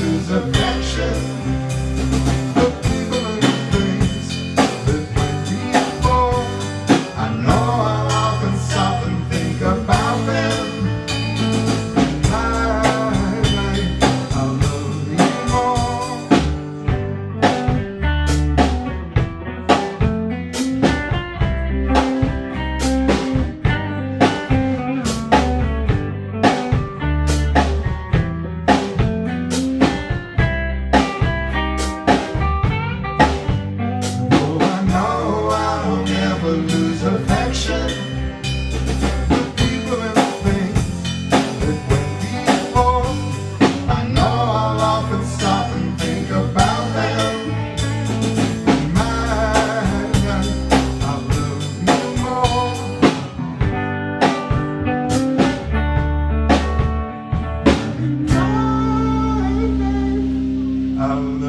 lose affection for people and things that went before. I know I'll often stop and think about them. In my life, I'll love you more. Lose affection for people and things that went before. I know I'll often stop and think about them. In my life, I'll love you more. In my life, I'll